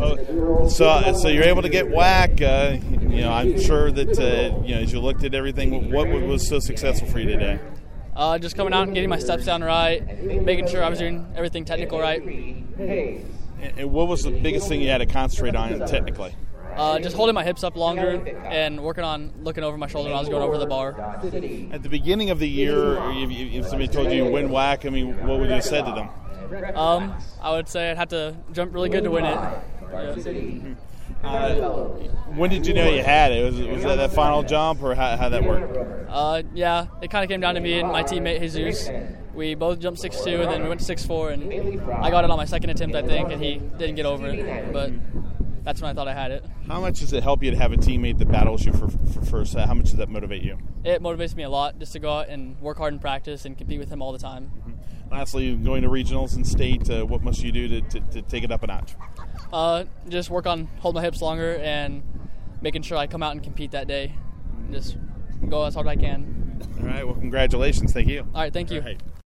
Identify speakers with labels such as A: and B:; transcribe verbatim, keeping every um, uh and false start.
A: Oh, so, so you're able to get W A C. Uh, you know, I'm sure that uh, you know as you looked at everything, what was so successful for you today?
B: Uh, just coming out and getting my steps down right, making sure I was doing everything technical right.
A: And what was the biggest thing you had to concentrate on technically?
B: Uh, just holding my hips up longer and working on looking over my shoulder when I was going over the bar.
A: At the beginning of the year, if, if somebody told you you win W A C, I mean, what would you have said to them?
B: Um, I would say I'd have to jump really good to win it. Yeah.
A: Uh, when did you know you had it? Was, was that that final jump, or how how that work?
B: Uh, yeah, it kind of came down to me and my teammate Jesus. We both jumped six two, and then we went to six four, and I got it on my second attempt, I think, and he didn't get over it. But that's when I thought I had it.
A: How much does it help you to have a teammate that battles you for, for first? How much does that motivate you?
B: It motivates me a lot just to go out and work hard in practice and compete with him all the time.
A: Mm-hmm. Lastly, going to regionals and state, uh, what must you do to, to, to take it up a notch?
B: Uh, just work on holding my hips longer and making sure I come out and compete that day. Just go as hard as I can.
A: All right, well, congratulations. Thank you.
B: All right, thank you. All right.